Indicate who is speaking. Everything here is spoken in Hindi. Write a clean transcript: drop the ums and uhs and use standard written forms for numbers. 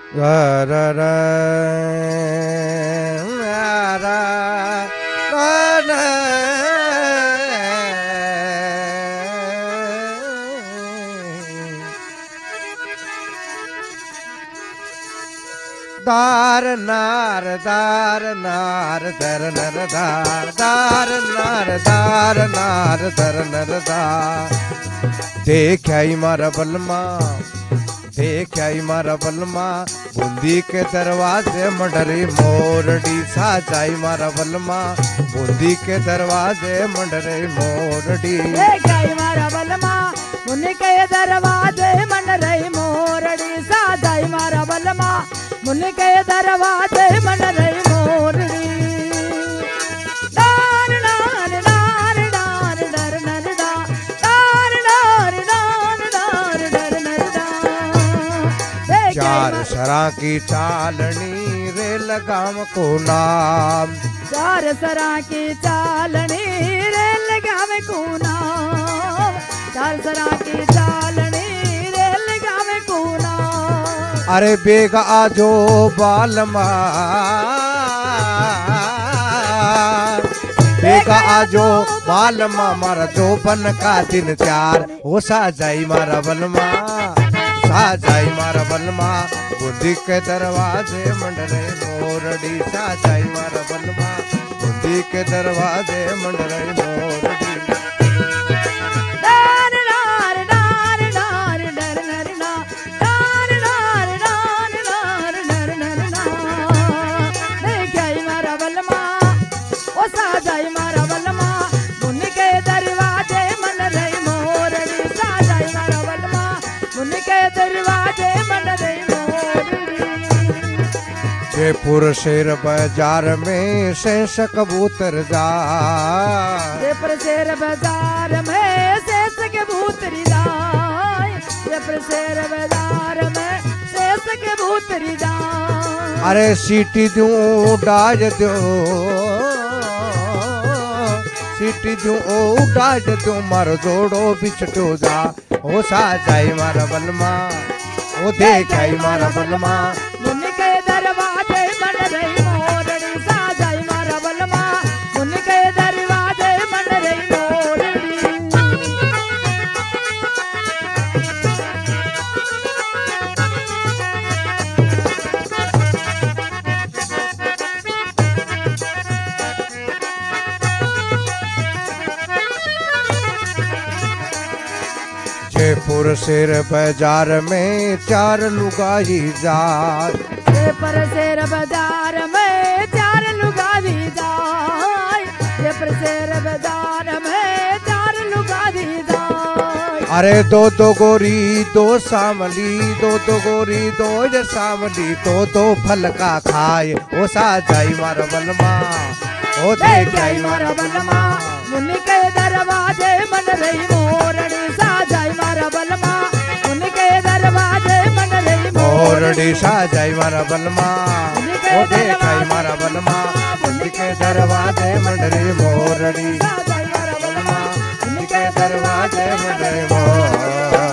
Speaker 1: दार नार दार नार दर नर दार दार नार दार नार दर नर दार देख आई मारा बलमा देख आई मारा बलमा बूंदी के दरवाजे मंडरी मोरडी साजाई मारा बलमा बूंदी के दरवाजे मंडरे मोरडी
Speaker 2: देख आई मारा बलमा बूंदी के दरवाजे मंडरे मोरडी साजाई मारा बलमा बूंदी के दरवाजे मंडरे मोरडी दार नार दार नार दर नर दार दार नार दार नार दर नर दार
Speaker 1: चार सरा की चालनी रे लगाम को नाम
Speaker 2: चार सरा की चालनी रे लगाम को नाम चार सरा की चालनी रे लगाम को नाम
Speaker 1: अरे बेग आजो बालमा बेग आजो बालमा मारा जो बन का दिन चार हो साजाई मारा बलमा साजाई मारा बलमा बुद्धि के दरवाजे मंडरे मोरडी साजाई मारा बलमा बुद्धि के दरवाजे मंडरे मोरडी
Speaker 2: दार नार दार नार दर नर ना दार नार दार नार दर नर ना देख आई मारा बलमा ओ साजाई मारा बलमा बुन के दरवाजे मंडरे मोरडी साजाई मारा बलमा बुन के दरवाजे मंडरे मोरडी
Speaker 1: जयपुर शेर बाजार में शेष कबूतर जा
Speaker 2: जयपुर शेर बाजार में शेष कबूतरी जाए जयपुर शेर बाजार में शेष कबूतरी जाए
Speaker 1: अरे सीटी दूं डाज दो सीटी दूं डाज दो मारो जोड़ो बिछटो जा ओ साजाई मारा बलमा ओ देख आई मारा बलमा
Speaker 2: मुन के दरवाजे मन रही मोरड़ी साजाई मारा बलमा मुन के दरवाजे मन रही मोरड़ी
Speaker 1: जयपुर शेर बाजार में चार लुगाई जात
Speaker 2: जयपुर शेर बाजार में चार लुगाई जाए जयपुर शेर बाजार में चार लुगाई जाए
Speaker 1: अरे दो गोरी दो सामली दो गोरी दो ये सामली दो फल का खाए ओ साजाई मारा बलमा ओ देख आई मारा बलमा
Speaker 2: मुन के दरवाजे मन रही मोरड़ी साजाई मारा बलमा मुन के दरवाजे मन रही
Speaker 1: मोरडी साजाई मारा बलमा ओ देख आई मारा बलमा उनके दरवाजे मंडरे मोरडी
Speaker 2: साजाई मारा बलमा
Speaker 1: उनके दरवाजे मंडरे मोरडी